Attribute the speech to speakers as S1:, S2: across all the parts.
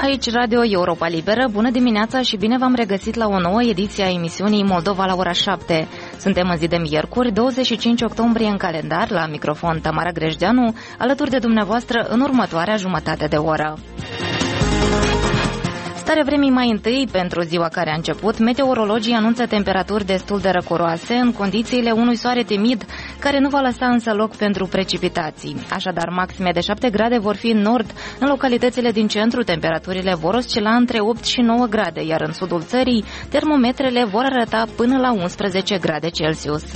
S1: Aici Radio Europa Liberă, bună dimineața și bine v-am regăsit la o nouă ediție a emisiunii Moldova la ora 7. Suntem în zi de miercuri, 25 octombrie în calendar, la microfon Tamara Grejdeanu, alături de dumneavoastră în următoarea jumătate de oră. Starea vremii mai întâi pentru ziua care a început, meteorologii anunță temperaturi destul de răcoroase în condițiile unui soare timid, care nu va lăsa însă loc pentru precipitații. Așadar, maxime de 7 grade vor fi în nord, în localitățile din centru temperaturile vor oscila între 8 și 9 grade, iar în sudul țării termometrele vor arăta până la 11 grade Celsius.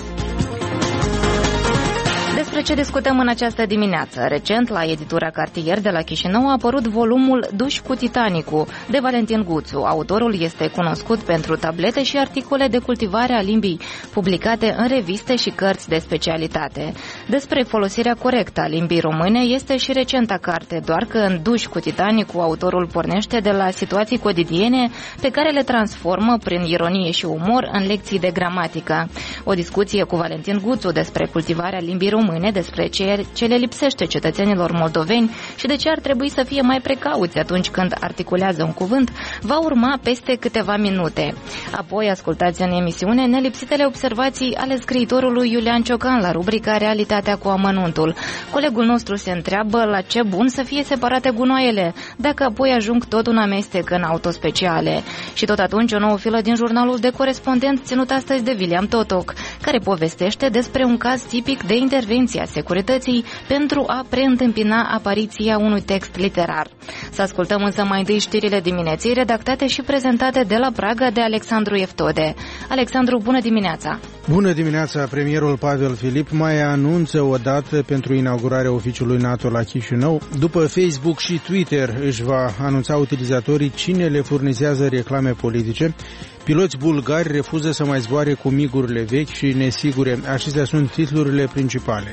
S1: Despre ce discutăm în această dimineață? Recent, la editura Cartier de la Chișinău a apărut volumul Duși cu Titanicul de Valentin Guțu. Autorul este cunoscut pentru tablete și articole de cultivare a limbii publicate în reviste și cărți de specialitate. Despre folosirea corectă a limbii române este și recenta carte, doar că în Duși cu Titanicul autorul pornește de la situații cotidiene pe care le transformă prin ironie și umor în lecții de gramatică. O discuție cu Valentin Guțu despre cultivarea limbii române, despre ce le lipsește cetățenilor moldoveni și de ce ar trebui să fie mai precauți atunci când articulează un cuvânt, va urma peste câteva minute. Apoi ascultați în emisiune nelipsitele observații ale scriitorului Iulian Ciocan la rubrica Realitatea cu amănuntul. Colegul nostru se întreabă la ce bun să fie separate gunoaiele, dacă apoi ajung tot un amestec în autospeciale. Și tot atunci o nouă filă din jurnalul de corespondent ținut astăzi de William Totoc, care povestește despre un caz tipic de intervenție a securității pentru a preîntâmpina apariția unui text literar. Să ascultăm însă mai întâi știrile dimineții redactate și prezentate de la Praga de Alexandru Eftode. Alexandru, bună dimineața!
S2: Bună dimineața! Premierul Pavel Filip mai anunță o dată pentru inaugurarea oficiului NATO la Chișinău. După Facebook și Twitter își va anunța utilizatorii cine le furnizează reclame politice. Piloți bulgari refuză să mai zboare cu migurile vechi și nesigure. Acestea sunt titlurile principale.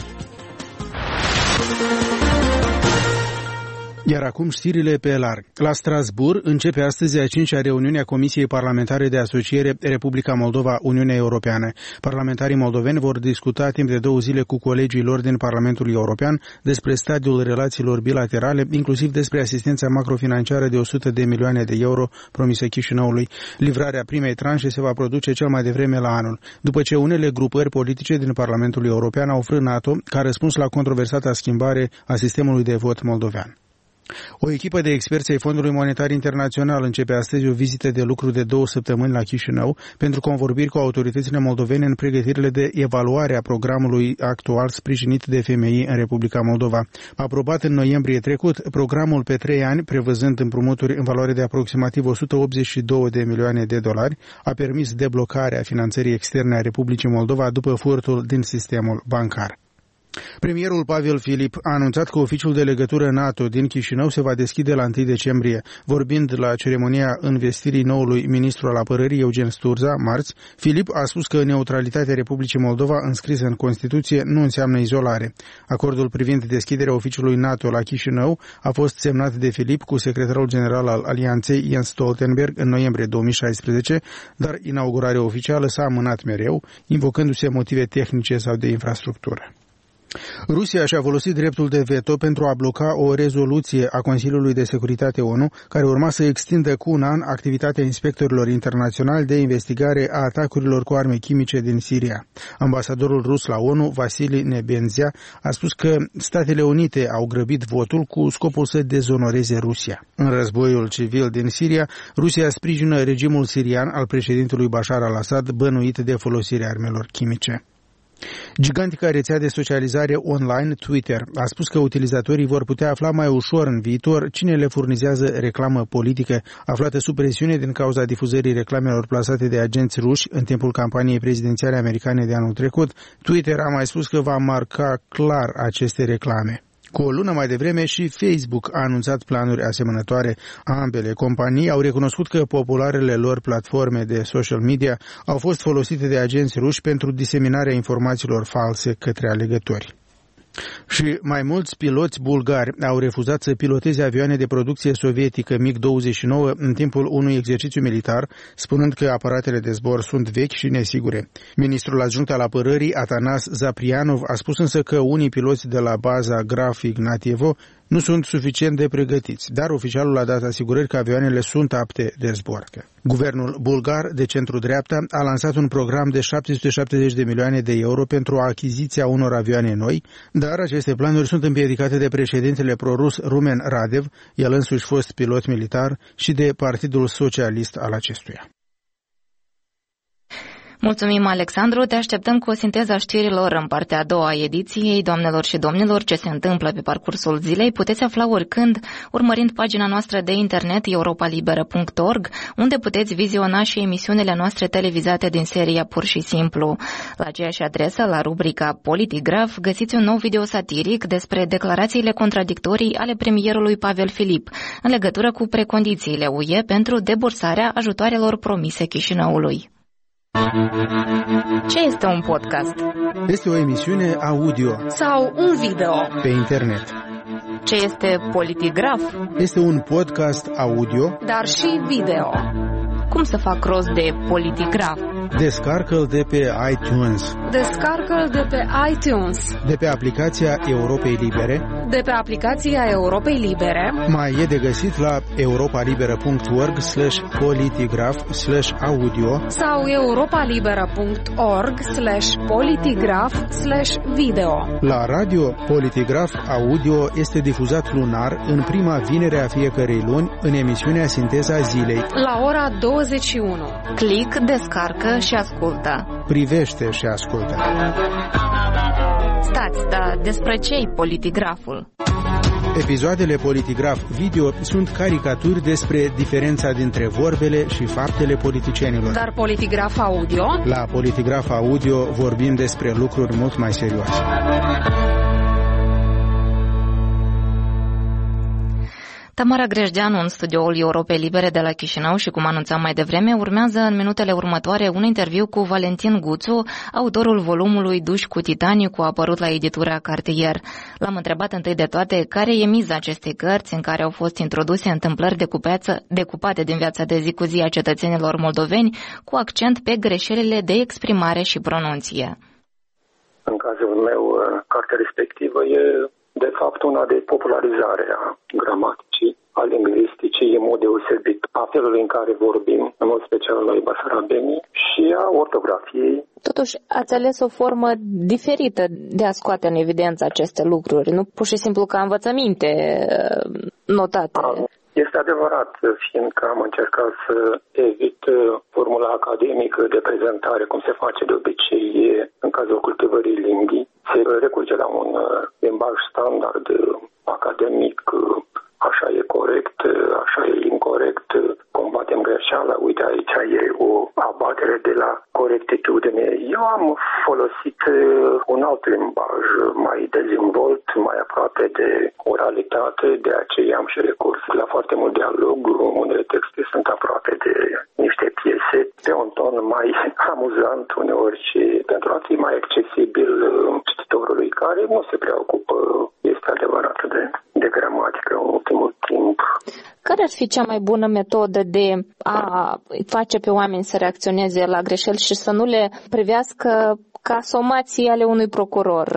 S2: Iar acum știrile pe larg. La Strasbourg începe astăzi a 5-a reuniune a Comisiei Parlamentare de Asociere Republica Moldova-Uniunea Europeană. Parlamentarii moldoveni vor discuta timp de 2 zile cu colegii lor din Parlamentul European despre stadiul relațiilor bilaterale, inclusiv despre asistența macrofinanciară de 100 de milioane de euro promisă Chișinăului. Livrarea primei tranșe se va produce cel mai devreme la anul, după ce unele grupări politice din Parlamentul European au frânat-o ca răspuns la controversata schimbare a sistemului de vot moldovean. O echipă de experți ai Fondului Monetar Internațional începe astăzi o vizită de lucru de 2 săptămâni la Chișinău pentru convorbiri cu autoritățile moldovene în pregătirile de evaluare a programului actual sprijinit de FMI în Republica Moldova. Aprobat în noiembrie trecut, programul pe 3 ani, prevăzând împrumuturi în valoare de aproximativ 182 de milioane de dolari, a permis deblocarea finanțării externe a Republicii Moldova după furtul din sistemul bancar. Premierul Pavel Filip a anunțat că oficiul de legătură NATO din Chișinău se va deschide la 1 decembrie. Vorbind la ceremonia învestirii noului ministru al apărării, Eugen Sturza, marți, Filip a spus că neutralitatea Republicii Moldova înscrisă în Constituție nu înseamnă izolare. Acordul privind deschiderea oficiului NATO la Chișinău a fost semnat de Filip cu secretarul general al Alianței, Jens Stoltenberg, în noiembrie 2016, dar inaugurarea oficială s-a amânat mereu, invocându-se motive tehnice sau de infrastructură. Rusia și-a folosit dreptul de veto pentru a bloca o rezoluție a Consiliului de Securitate ONU care urma să extindă cu un an activitatea inspectorilor internaționali de investigare a atacurilor cu arme chimice din Siria. Ambasadorul rus la ONU, Vasili Nebenzia, a spus că Statele Unite au grăbit votul cu scopul să dezonoreze Rusia. În războiul civil din Siria, Rusia sprijină regimul sirian al președintelui Bashar al-Assad bănuit de folosirea armelor chimice. Gigantica rețea de socializare online Twitter a spus că utilizatorii vor putea afla mai ușor în viitor cine le furnizează reclamă politică aflată sub presiune din cauza difuzării reclamelor plasate de agenți ruși în timpul campaniei prezidențiale americane de anul trecut. Twitter a mai spus că va marca clar aceste reclame. Cu o lună mai devreme și Facebook a anunțat planuri asemănătoare. Ambele companii au recunoscut că popularele lor platforme de social media au fost folosite de agenți ruși pentru diseminarea informațiilor false către alegători. Și mai mulți piloți bulgari au refuzat să piloteze avioane de producție sovietică MiG-29 în timpul unui exercițiu militar, spunând că aparatele de zbor sunt vechi și nesigure. Ministrul adjunct al apărării, Atanas Zaprianov, a spus însă că unii piloți de la baza Graf Ignatievo nu sunt suficient de pregătiți, dar oficialul a dat asigurări că avioanele sunt apte de zbor. Guvernul bulgar de centru-dreapta a lansat un program de 770 de milioane de euro pentru achiziția unor avioane noi, dar aceste planuri sunt împiedicate de președintele prorus Rumen Radev, el însuși fost pilot militar, și de Partidul Socialist al acestuia.
S1: Mulțumim, Alexandru. Te așteptăm cu o sinteză a știrilor în partea a doua a ediției. Doamnelor și domnilor, ce se întâmplă pe parcursul zilei puteți afla oricând, urmărind pagina noastră de internet europalibera.org, unde puteți viziona și emisiunile noastre televizate din seria Pur și Simplu. La aceeași adresă, la rubrica Politigraf, găsiți un nou video satiric despre declarațiile contradictorii ale premierului Pavel Filip în legătură cu precondițiile UE pentru debursarea ajutoarelor promise Chișinăului. Ce este un podcast?
S2: Este o emisiune audio
S3: sau un video
S2: pe internet.
S1: Ce este Politigraf?
S2: Este un podcast audio,
S3: dar și video.
S1: Cum să fac rost de Politigraf?
S2: Descarcă-l de pe iTunes.
S3: Descarcă-l de pe iTunes.
S2: De pe aplicația Europei Libere.
S3: De pe aplicația Europei Libere.
S2: Mai e de găsit la europalibera.org/politigraf/audio
S3: sau europalibera.org/politigraf/video.
S2: La radio, Politigraf Audio este difuzat lunar în prima vinere a fiecărei luni în emisiunea Sinteza Zilei.
S3: La ora 21.
S1: Click, descarcă și ascultă.
S2: Privește și ascultă.
S1: Stați, dar despre ce-i Politigraful?
S2: Episoadele Politigraf Video sunt caricaturi despre diferența dintre vorbele și faptele politicienilor.
S3: Dar Politigraf Audio?
S2: La Politigraf Audio vorbim despre lucruri mult mai serioase.
S1: Tamara Grejdeanu în studioul Europei Libere de la Chișinău și, cum anunțam mai devreme, urmează în minutele următoare un interviu cu Valentin Guțu, autorul volumului Duși cu Titanicul, apărut la editura Cartier. L-am întrebat întâi de toate care e miza acestei cărți în care au fost introduse întâmplări decupate din viața de zi cu zi a cetățenilor moldoveni, cu accent pe greșelile de exprimare și pronunție.
S4: În cazul meu, cartea respectivă e de fapt una de popularizare a gramaticii, a lingvisticii, în mod deosebit a felului în care vorbim, în mod special noi basarabenii, și a ortografiei.
S1: Totuși, ați ales o formă diferită de a scoate în evidență aceste lucruri, nu pur și simplu ca învățăminte notate.
S4: Este adevărat, fiindcă am încercat să evit formula academică de prezentare, cum se face de obicei în cazul cultivării limbii. Se recurge la un limbaj standard academic, așa e corect, așa e incorect, combatem greșeala, uite aici e o abatere de la corectitudine. Eu am folosit un alt limbaj mai dezvolt, mai aproape de oralitate, de aceea am și recurs la foarte mult dialog, unele texte sunt aproape de niște piese, pe un ton mai amuzant uneori și pentru a fi mai accesibil cititorului care nu se preocupă, este adevărat, de gramatică în ultimul timp.
S1: Care ar fi cea mai bună metodă de a face pe oameni să reacționeze la greșeli și să nu le privească ca somații ale unui procuror?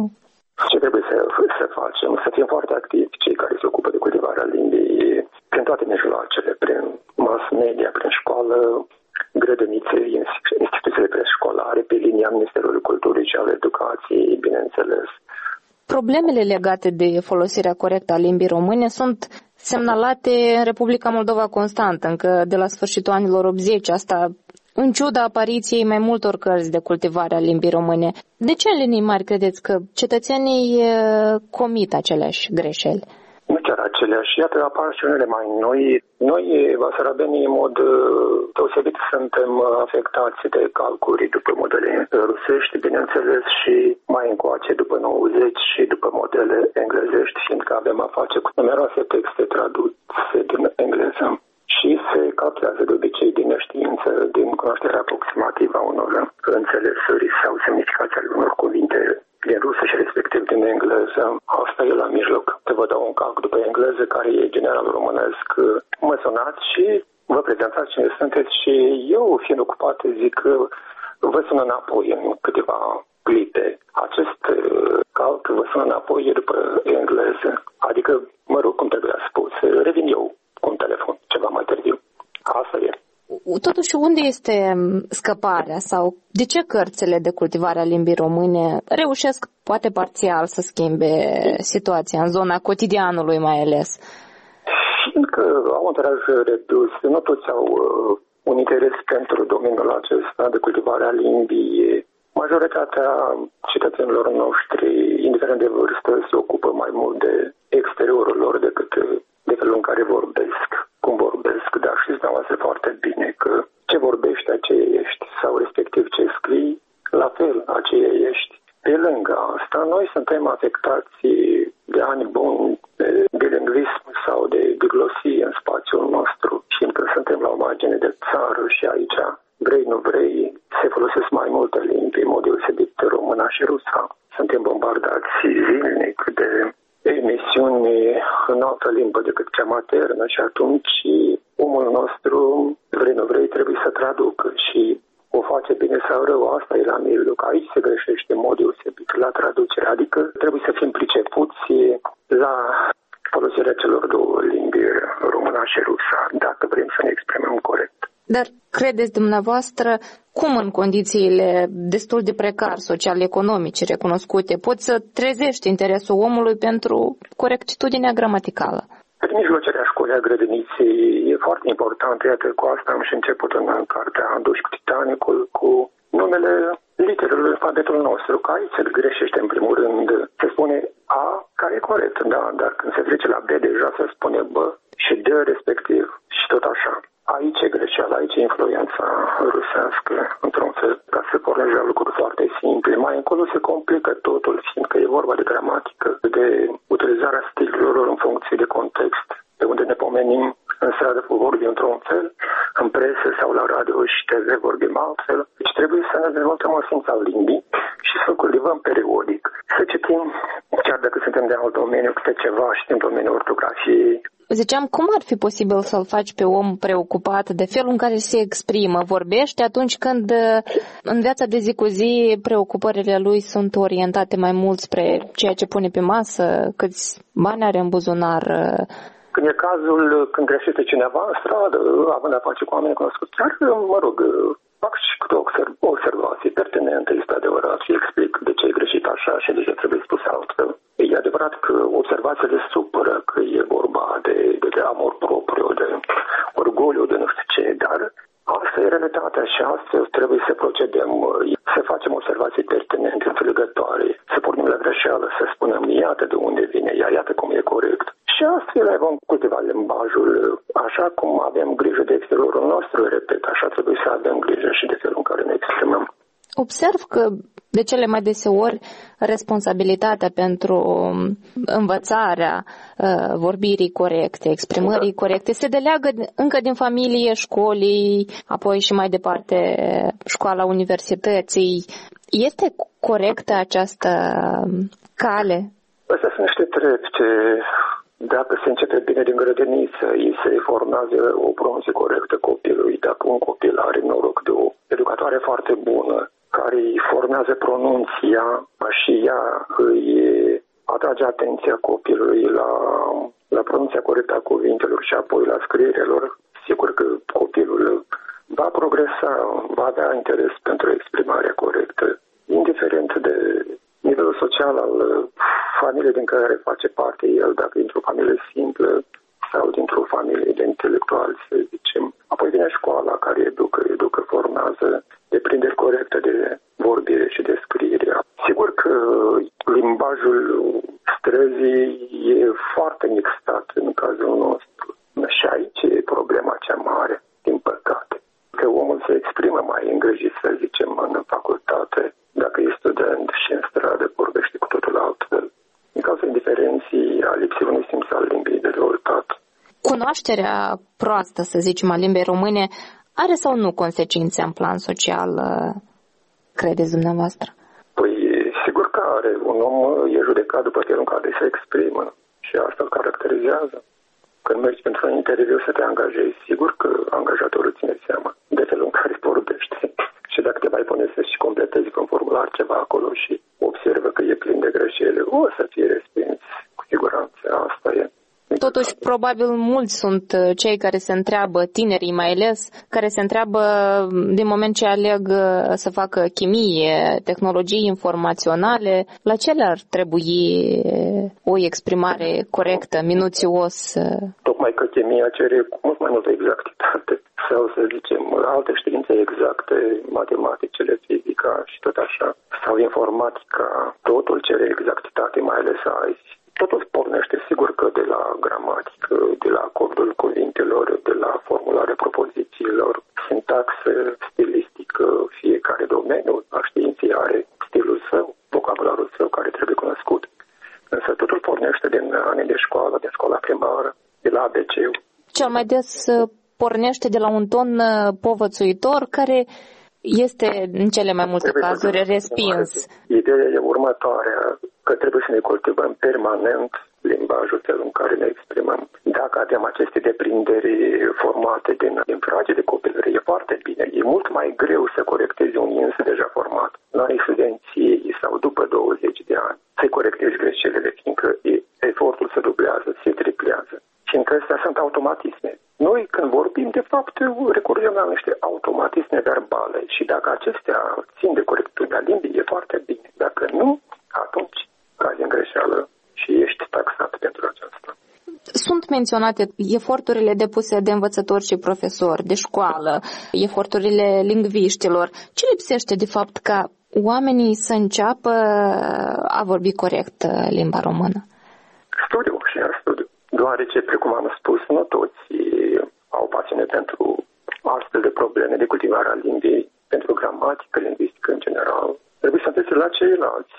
S4: Ce trebuie să facem? Să fim foarte activi, cei care se ocupă de cultivarea limbii, prin toate mijloacele, prin mass media, prin școală, grădinițe, instituțiile preșcolare, pe linia Ministerului Culturii și al Educației, bineînțeles.
S1: Problemele legate de folosirea corectă a limbii române sunt semnalate în Republica Moldova constant, încă de la sfârșitul anilor 80, asta în ciuda apariției mai multor cărți de cultivare a limbii române. De ce în linii mari credeți că cetățenii comit aceleași greșeli?
S4: Nu chiar aceleași. Iată, apar și unele mai noi. Noi, basarabenii, în mod deosebit, suntem afectați de calculi după modele rusești, bineînțeles, și mai încoace după 90 și după modele englezești, fiindcă avem a face cu numeroase texte traduse din engleză. Și se captează de obicei din neștiință, din cunoașterea aproximativă a unor înțelesări sau semnificații ale unor cuvinte din rusă și respectiv din engleză. Asta e la mijloc. Te vă dau un calc după engleză, care e general românesc. Mă sunați și vă prezentați cine sunteți și eu, fiind ocupat, zic că vă sun înapoi în câteva clipe. Acest calc vă sun înapoi după engleză. Adică, mă rog, cum trebuia spus, revin eu cu un telefon ceva mai târziu. Asta e.
S1: Totuși, unde este scăparea sau de ce cărțile de cultivare a limbii române reușesc, poate parțial, să schimbe situația în zona cotidianului mai ales?
S4: Fiindcă au un tiraj redus, nu toți au un interes pentru domeniul acesta de cultivare a limbii. Majoritatea cetățenilor noștri, indiferent de vârstă, se ocupă mai mult de exteriorul lor decât de felul în care vorbesc, cum vorbesc. Dar știți dumneavoastră foarte bine că ce vorbești, aceea ești, sau respectiv ce scrii, la fel, aceea ești. Pe lângă asta, noi suntem afectați de ani buni de lingvism sau de diglosie în spațiul nostru, fiindcă suntem la o margine de țară și aici, vrei, nu vrei, se folosesc mai multe limbi, în mod deosebit româna și rusa. Suntem bombardați zilnic de emisiuni în altă limbă decât cea maternă și atunci omul nostru, vrei, nu vrei, trebuie să traducă și o face bine sau rău, asta e la mijloc. Aici se greșește în mod deosebit la traducere, adică trebuie să fim pricepuți la folosirea celor două limbi, româna și rusa, dacă vrem să ne exprimăm corect.
S1: Dar credeți dumneavoastră cum în condițiile destul de precar social-economice recunoscute poți să trezești interesul omului pentru corectitudinea gramaticală?
S4: Prin mijlocerea școlii a grădiniței e foarte important. Iată, cu asta am și început în cartea Duși cu Titanicul, cu numele literelor în alfabetul nostru, că aici se greșește în primul rând. Se spune A, care e corect, da, dar când se trece la B, deja se spune B și D respectiv și tot așa. Aici e greșeala, aici e influența rusească, într-un fel, ca să pornește lucruri foarte simple. Mai încolo se complică totul, fiindcă e vorba de gramatică, de utilizarea stilurilor în funcție de context, de unde ne pomenim în stradă vorbim într-un fel, în presă sau la radio și TV vorbim altfel. Deci trebuie să ne dezvoltăm un simț al limbii și să cultivăm periodic. Să citim, chiar dacă suntem de alt domeniu, câte ceva și din domeniul ortografiei.
S1: Ziceam, cum ar fi posibil să-l faci pe om preocupat de felul în care se exprimă, vorbește atunci când în viața de zi cu zi preocupările lui sunt orientate mai mult spre ceea ce pune pe masă, câți bani are în buzunar?
S4: Când e cazul, când greșește cineva în stradă, având a face cu oameni cunoscuți, chiar, mă rog, fac și câte observații pertinente, este adevărat, și explic de ce e greșit așa și de ce trebuie spus altfel. E adevărat că observațiile supără, că e vorba de amor propriu, de orgoliu, de nu știu ce, dar asta e realitatea și astfel trebuie să procedăm, să facem observații pertinente, înțelegătoare, să pornim la greșeală, să spunem iată de unde vine ea, iată cum e corect. Și astfel vom cultiva limbajul așa cum avem grijă de exteriorul nostru, repet, așa trebuie să avem grijă și de felul în care ne exprimăm.
S1: Observ că de cele mai deseori responsabilitatea pentru învățarea vorbirii corecte, exprimării corecte, se deleagă încă din familie, școlii, apoi și mai departe școala universității. Este corectă această cale?
S4: Astea sunt niște trepte. Dacă se începe bine din grădiniță, îi se formează o pronunție corectă copilului. Dacă un copil are noroc de o educatoare foarte bună, care îi formează pronunția și ea îi atrage atenția copilului la pronunția corectă a cuvintelor și apoi la scrierilor, sigur că copilul va progresa, va avea interes pentru exprimarea corectă, indiferent de nivelul social al familiei din care face parte el, dacă e dintr-o familie simplă sau dintr-o familie de intelectuali, să zicem. Apoi vine școala care educă, formează deprinderi corecte de vorbire și de scriere. Sigur că limbajul străzii e foarte mixtat în cazul nostru. Și aici e problema cea mare, din păcate. Că omul se exprimă mai îngrijit, să zicem, în facultate, dacă e student și în stradă vorbește cu totul altfel. Din cauza indiferenții, a lipsii unui simț al limbii de dezvoltat.
S1: Cunoașterea proastă, să zicem, a limbii române are sau nu consecințe în plan social, credeți dumneavoastră?
S4: Păi, sigur că are. Un om e judecat după felul în care se exprimă și asta îl caracterizează. Când mergi pentru un interviu să te angajezi, sigur că angajatorul ține seama de felul în care vorbești. Și dacă te mai pune să și completezi pe un formular ceva acolo și observă că e plin de greșeli, o să fie respins cu siguranță, asta e.
S5: Totuși, probabil mulți sunt cei care se întreabă, tinerii mai ales, care se întreabă din moment ce aleg să facă chimie, tehnologii informaționale, la ce le-ar trebui o exprimare corectă, minuțios?
S4: Tocmai că chimia cere mult mai multă exactitate sau, să zicem, alte științe exacte, matematicele, fizica și tot așa, sau informatica, totul cere exactitate, mai ales azi. Totul pornește, sigur, că de la gramatică, de la acordul cuvintelor, de la formularea propozițiilor, sintaxă, stilistică, fiecare domeniu a științei are stilul său, vocabularul său care trebuie cunoscut. Însă totul pornește din anii de școală, din școala primară, de la ABC.
S5: Cel mai des pornește de la un ton povățuitor care este în cele mai multe cazuri respins.
S4: Ideea e următoarea, că trebuie să ne cultivăm permanent limbajul, felul în care ne exprimăm. Dacă avem aceste deprinderi formate din frage de copilărie, e foarte bine. E mult mai greu să corectezi un ins deja format la studenției sau după 20 de ani. Să-i corectezi greșelile, fiindcă efortul se dublează, se triplează. Fiindcă astea sunt automatisme. Noi, când vorbim, de fapt, recurgem la niște automatisme verbale și dacă acestea țin de corectitudinea limbii, e foarte bine. Dacă nu, atunci cazi în greșeală și ești taxat pentru aceasta.
S5: Sunt menționate eforturile depuse de învățători și profesori, de școală, eforturile lingviștilor. Ce lipsește, de fapt, ca oamenii să înceapă a vorbi corect limba română?
S4: Studiu și iar studiu. Deoarece, precum am spus, nu toți au pasiune pentru astfel de probleme de cultivare a limbii, pentru gramatică, lingvistică în general. Trebuie să înveți la ceilalți,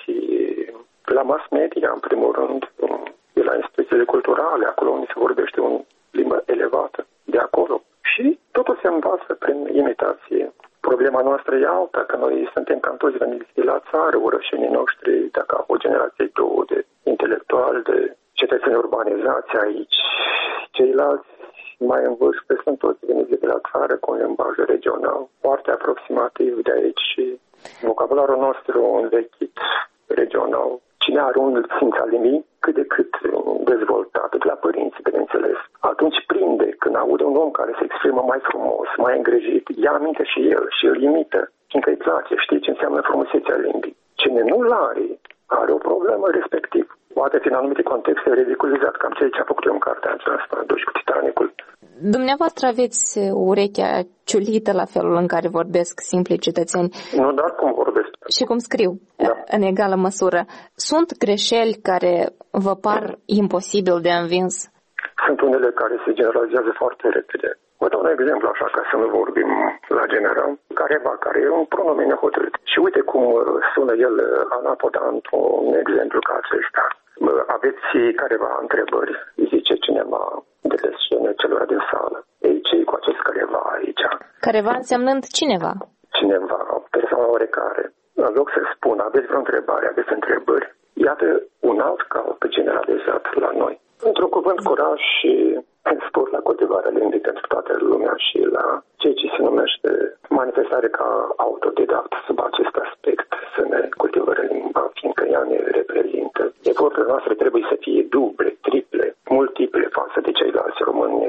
S4: la mass media, în primul rând, de la instituțiile culturale, acolo unde se vorbește o limbă elevată, de acolo. Și totul se învață prin imitație. Problema noastră e alta, că noi suntem cam toți veniți de la țară, orășenii noștri, dacă au o generație două de intelectuali, de cetățeni urbanizați aici. Ceilalți mai în vârstă sunt toți veniți de la țară cu un limbaj regional, foarte aproximativ de aici și vocabularul nostru învechit regional. Cine are un simț al limbii cât de cât dezvoltat, de la părinți, bineînțeles, atunci prinde când aude un om care se exprimă mai frumos, mai îngrijit, ia aminte și el și îl imită, fiindcă îi place, știe ce înseamnă frumusețea limbii. Cine nu-l are o problemă respectiv. Poate fi în anumite contexte ridiculizat, cam ce a făcut eu în cartea aceasta, Duși cu Titanicul.
S5: Dumneavoastră aveți urechea ciulită la felul în care vorbesc simplii cetățeni.
S4: Nu, dar cum vorbesc.
S5: Și cum scriu, da. În egală măsură. Sunt greșeli care vă par imposibil de învins?
S4: Sunt unele care se generalizează foarte repede. Vă dau un exemplu așa, ca să nu vorbim la general. Careva, care e un pronume nehotărât. Și uite cum sună el anapoda într-un exemplu ca acesta. Aveți careva întrebări, zice cineva de pe scenă celor din sală. Ei, ce-i cu acest careva aici?
S5: Careva însemnând cineva.
S4: Cineva, persoana oarecare. În loc să spun, aveți vreo întrebare, aveți întrebări, iată un alt cal generalizat la noi. Într-un cuvânt, curaj și spor la cultivarea limbii pentru toată lumea și la ceea ce se numește manifestare ca autodidact sub acest aspect, să ne cultivăm limba, fiindcă ea ne reprezintă. Eforturile noastre trebuie să fie duble, triple, multiple față de ceilalți români.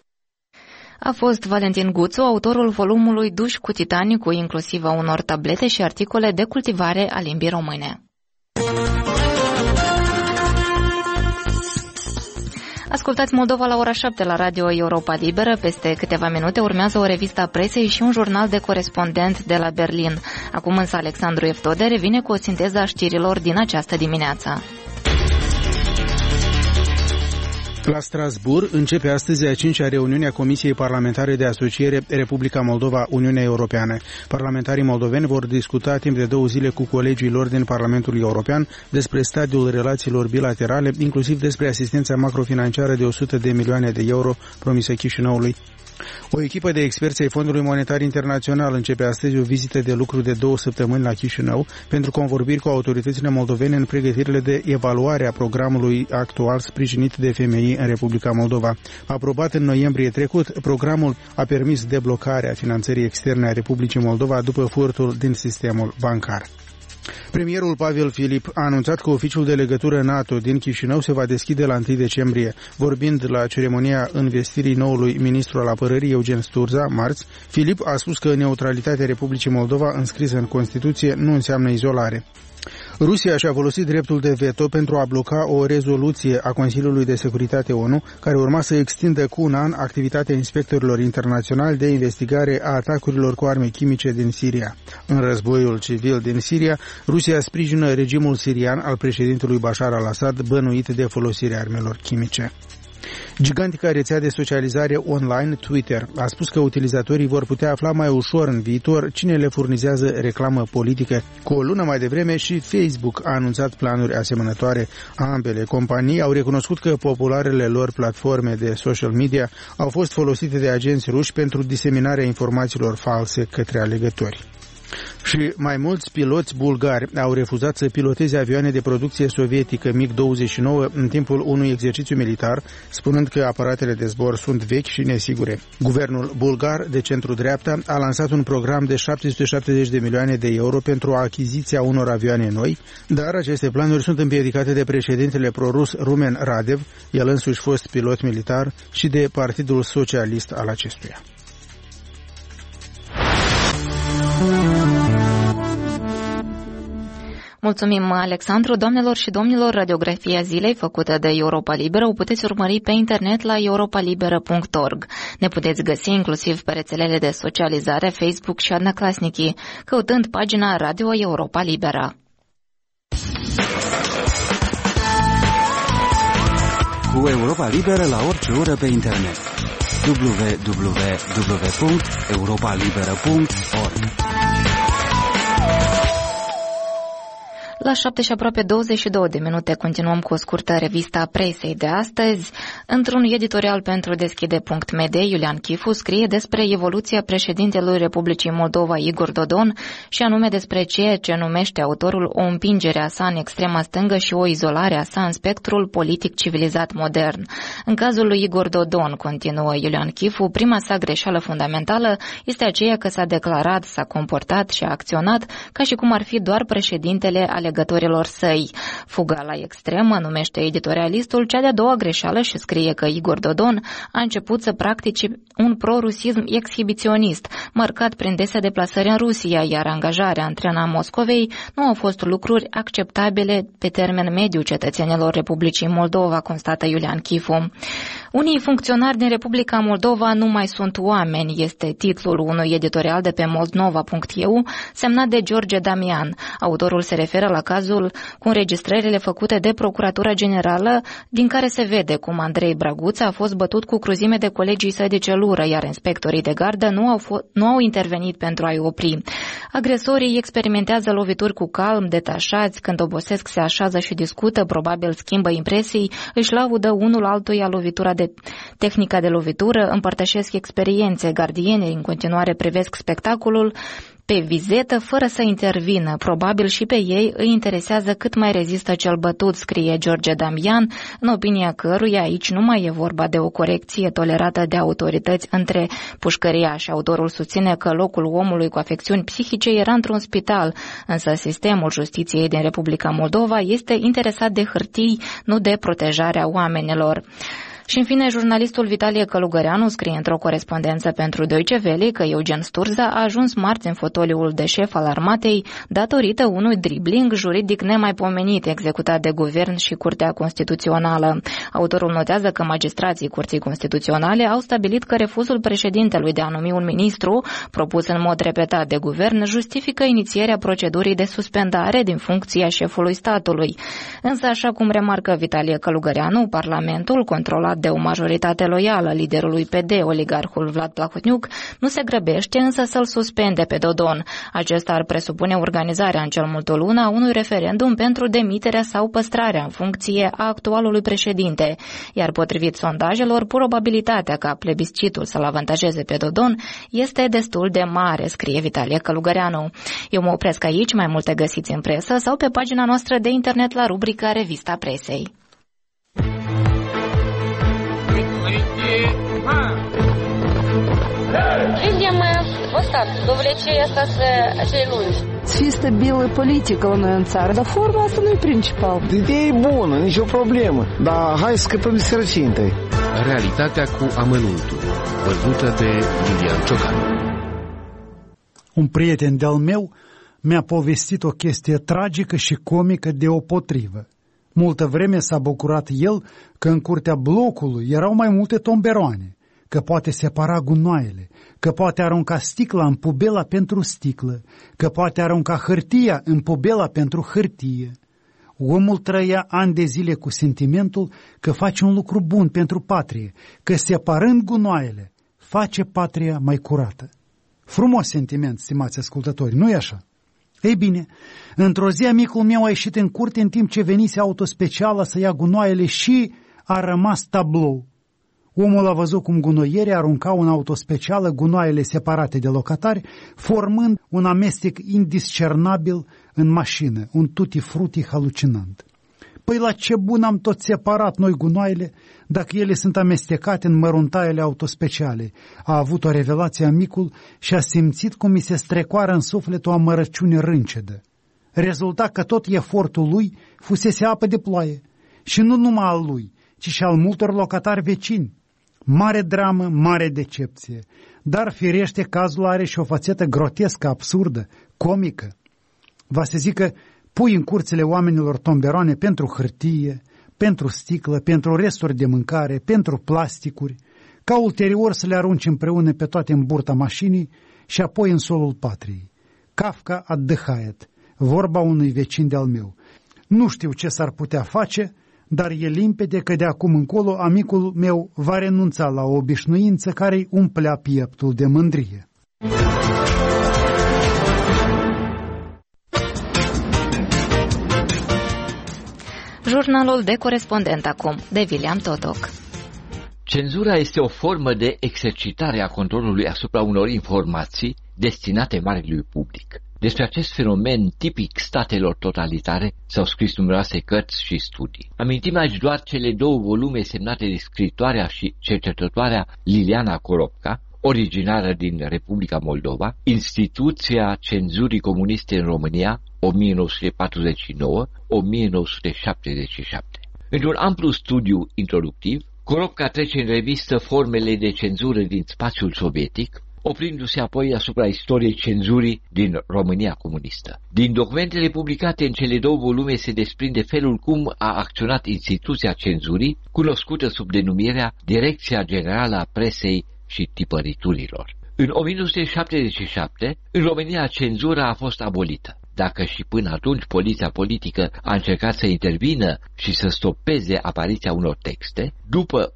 S1: A fost Valentin Guțu, autorul volumului Duși cu Titanicul, inclusiv a unor tablete și articole de cultivare a limbii române. Ascultați Moldova la ora 7 la Radio Europa Liberă. Peste câteva minute urmează o revistă a presei și un jurnal de corespondent de la Berlin. Acum însă Alexandru Eftode revine cu o sinteză a știrilor din această dimineață.
S2: La Strasbourg începe astăzi a 5-a reuniune a Comisiei Parlamentare de Asociere Republica Moldova-Uniunea Europeană. Parlamentarii moldoveni vor discuta timp de 2 zile cu colegii lor din Parlamentul European despre stadiul relațiilor bilaterale, inclusiv despre asistența macrofinanciară de 100 de milioane de euro promisă Chișinăului. O echipă de experți ai Fondului Monetar Internațional începe astăzi o vizită de lucru de 2 săptămâni la Chișinău pentru convorbiri cu autoritățile moldovene în pregătirile de evaluare a programului actual sprijinit de FMI în Republica Moldova. Aprobat în noiembrie trecut, programul a permis deblocarea finanțării externe a Republicii Moldova după furtul din sistemul bancar. Premierul Pavel Filip a anunțat că oficiul de legătură NATO din Chișinău se va deschide la 1 decembrie. Vorbind la ceremonia învestirii noului ministru al apărării, Eugen Sturza, marți, Filip a spus că neutralitatea Republicii Moldova înscrisă în Constituție nu înseamnă izolare. Rusia și-a folosit dreptul de veto pentru a bloca o rezoluție a Consiliului de Securitate ONU, care urma să extindă cu un an activitatea inspectorilor internaționali de investigare a atacurilor cu arme chimice din Siria. În războiul civil din Siria, Rusia sprijină regimul sirian al președintelui Bashar al-Assad, bănuit de folosirea armelor chimice. Gigantica rețea de socializare online Twitter a spus că utilizatorii vor putea afla mai ușor în viitor cine le furnizează reclamă politică. Cu o lună mai devreme și Facebook a anunțat planuri asemănătoare. Ambele companii au recunoscut că popularele lor platforme de social media au fost folosite de agenți ruși pentru diseminarea informațiilor false către alegători. Și mai mulți piloți bulgari au refuzat să piloteze avioane de producție sovietică MiG-29 în timpul unui exercițiu militar, spunând că aparatele de zbor sunt vechi și nesigure. Guvernul bulgar de centru-dreapta a lansat un program de 770 de milioane de euro pentru achiziția unor avioane noi, dar aceste planuri sunt împiedicate de președintele prorus Rumen Radev, el însuși fost pilot militar, și de Partidul Socialist al acestuia.
S1: Mulțumim, Alexandru. Doamnelor și domnilor, radiografia zilei făcută de Europa Liberă o puteți urmări pe internet la europalibera.org. Ne puteți găsi inclusiv pe rețelele de socializare Facebook și Odnoklassniki, căutând pagina Radio Europa Liberă.
S6: Cu Europa Liberă la orice oră pe internet. www.europalibera.org.
S1: La 7 și aproape 22 de minute continuăm cu o scurtă revistă a presei de astăzi. Într-un editorial pentru Deschide.media, Iulian Chifu scrie despre evoluția președintelui Republicii Moldova, Igor Dodon, și anume despre ceea ce numește autorul o împingere a sa în extrema stângă și o izolare a sa în spectrul politic civilizat modern. În cazul lui Igor Dodon, continuă Iulian Chifu, prima sa greșeală fundamentală este aceea că s-a declarat, s-a comportat și a acționat ca și cum ar fi doar președintele alegătorilor săi. Fuga la extremă, numește editorialistul, cea de-a doua greșeală și scrie că Igor Dodon a început să practice un prorusism exhibiționist, marcat prin dese deplasări în Rusia, iar angajarea în trena Moscovei nu au fost lucruri acceptabile pe termen mediu cetățenilor Republicii Moldova, constată Iulian Chifu. Unii funcționari din Republica Moldova nu mai sunt oameni, este titlul unui editorial de pe moldnova.eu, semnat de George Damian. Autorul se referă la cazul cu înregistrările făcute de Procuratura Generală, din care se vede cum Andrei Braguța a fost bătut cu cruzime de colegii săi de celură, iar inspectorii de gardă nu au intervenit pentru a-i opri. Agresorii experimentează lovituri cu calm, detașați, când obosesc se așează și discută, probabil schimbă impresii, își laudă unul altuia lovitura de tehnica de lovitură, împărtășesc experiențe, gardienii în continuare privesc spectacolul pe vizetă fără să intervină. Probabil și pe ei îi interesează cât mai rezistă cel bătut, scrie George Damian, în opinia căruia aici nu mai e vorba de o corecție tolerată de autorități între pușcăriași. Autorul susține că locul omului cu afecțiuni psihice era într-un spital, însă sistemul justiției din Republica Moldova este interesat de hârtii, nu de protejarea oamenilor. Și în fine, jurnalistul Vitalie Călugăreanu scrie într-o corespondență pentru Deutsche Welle că Eugen Sturza a ajuns marți în fotoliul de șef al armatei datorită unui dribling juridic nemaipomenit executat de guvern și Curtea Constituțională. Autorul notează că magistrații Curții Constituționale au stabilit că refuzul președintelui de a numi un ministru, propus în mod repetat de guvern, justifică inițierea procedurii de suspendare din funcția șefului statului. Însă, așa cum remarcă Vitalie Călugăreanu, Parlamentul, controlat de o majoritate loială liderului PD, oligarhul Vlad Plahotniuc, nu se grăbește însă să-l suspende pe Dodon. Acesta ar presupune organizarea în cel mult o lună a unui referendum pentru demiterea sau păstrarea în funcție a actualului președinte, iar potrivit sondajelor, probabilitatea ca plebiscitul să-l avantajeze pe Dodon este destul de mare, scrie Vitalie Călugăreanu. Eu mă opresc aici, mai multe găsiți în presă sau pe pagina noastră de internet la rubrica Revista Presei.
S7: Видимо, вот так, до влечения остаться lungi. să fie stabilă politică la noi în țară, dar forma asta nu e principal.
S8: Ideea e bună, nicio problemă, dar hai să scăpăm de sărăcie întâi.
S9: Realitatea cu amănuntul, văzută de Lilian Ciocan.
S10: Un prieten de-al meu mi-a povestit o chestie tragică și comică deopotrivă. Multă vreme s-a bucurat el că în curtea blocului erau mai multe tomberoane, că poate separa gunoaiele, că poate arunca sticla în pubela pentru sticlă, că poate arunca hârtia în pubela pentru hârtie. Omul trăia ani de zile cu sentimentul că face un lucru bun pentru patrie, că separând gunoaiele face patria mai curată. Frumos sentiment, stimați ascultători, nu-i așa? Ei bine, într-o zi amicul meu a ieșit în curte în timp ce venise autospecială să ia gunoaiele și a rămas tablou. Omul a văzut cum gunoierii aruncau în autospecială gunoaiele separate de locatari, formând un amestec indiscernabil în mașină, un tutti-frutti halucinant. Păi la ce bun am tot separat noi gunoaiele dacă ele sunt amestecate în măruntaiele autospeciale? A avut o revelație amicul și a simțit cum mi se strecoară în suflet o amărăciune râncedă. Rezulta că tot efortul lui fusese apă de ploaie și nu numai al lui, ci și al multor locatari vecini. Mare dramă, mare decepție, dar firește cazul are și o fațetă grotescă, absurdă, comică. Va să zic că pui în curțile oamenilor tomberoane pentru hârtie, pentru sticlă, pentru resturi de mâncare, pentru plasticuri, ca ulterior să le arunci împreună pe toate în burta mașinii și apoi în solul patriei. Kafka отдыхает, vorba unui vecin de-al meu. Nu știu ce s-ar putea face, dar e limpede că de acum încolo amicul meu va renunța la o obișnuință care îi umplea pieptul de mândrie.
S1: Jurnalul de corespondent acum, de William Totoc.
S11: Cenzura este o formă de exercitare a controlului asupra unor informații destinate marilui public. Despre acest fenomen tipic statelor totalitare s-au scris numeroase cărți și studii. Amintim aici doar cele 2 volume semnate de scriitoarea și cercetătoarea Liliana Coropca, originară din Republica Moldova, Instituția Cenzurii Comuniste în România, 1949-1977. Într-un amplu studiu introductiv, Coropca trece în revistă formele de cenzură din spațiul sovietic, oprindu-se apoi asupra istoriei cenzurii din România comunistă. Din documentele publicate în cele 2 volume se desprinde felul cum a acționat instituția cenzurii, cunoscută sub denumirea Direcția Generală a Presei și Tipăriturilor. În 1977, în România, cenzura a fost abolită. Dacă și până atunci poliția politică a încercat să intervină și să stopeze apariția unor texte, după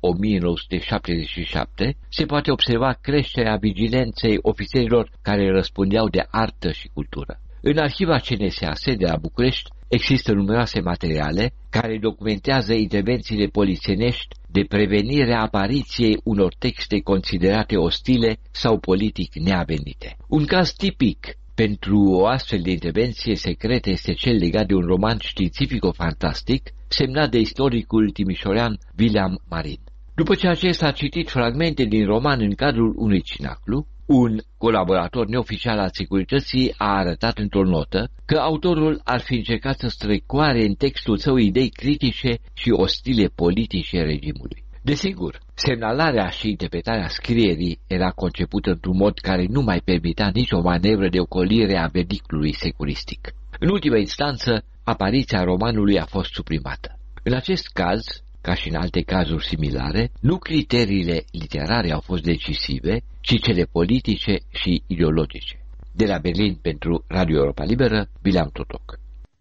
S11: 1977 se poate observa creșterea vigilenței ofițerilor care răspundeau de artă și cultură. În arhiva CNSAS de la București există numeroase materiale care documentează intervențiile polițienești de prevenire a apariției unor texte considerate ostile sau politic neavenite. Un caz tipic pentru o astfel de intervenție secretă este cel legat de un roman științifico-fantastic semnat de istoricul timișorean William Marin. După ce acesta a citit fragmente din roman în cadrul unui cinaclu, un colaborator neoficial al securității a arătat într-o notă că autorul ar fi încercat să strecoare în textul său idei critice și ostile politice regimului. Desigur, semnalarea și interpretarea scrierii era concepută într-un mod care nu mai permitea nicio manevră de ocolire a verdictului securistic. În ultima instanță, apariția romanului a fost suprimată. În acest caz, ca și în alte cazuri similare, nu criteriile literare au fost decisive, ci cele politice și ideologice. De la Berlin pentru Radio Europa Liberă, William Totoc.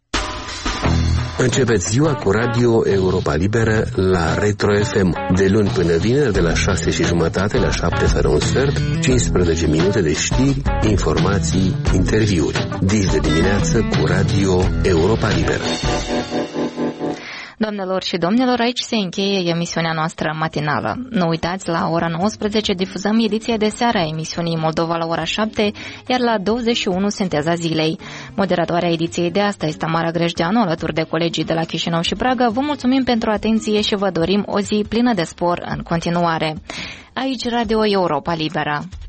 S9: Începeți ziua cu Radio Europa Liberă la Retro FM. De luni până vineri, de la 6:30 la 7:15, 15 minute de știri, informații, interviuri. Dis de dimineață cu Radio Europa Liberă.
S1: Doamnelor și domnilor, aici se încheie emisiunea noastră matinală. Nu uitați, la ora 19 difuzăm ediția de seară a emisiunii Moldova la ora 7, iar la 21 Sinteza zilei. Moderatoarea ediției de astăzi este Tamara Grejdeanu, alături de colegii de la Chișinău și Praga. Vă mulțumim pentru atenție și vă dorim o zi plină de spor în continuare. Aici Radio Europa Liberă.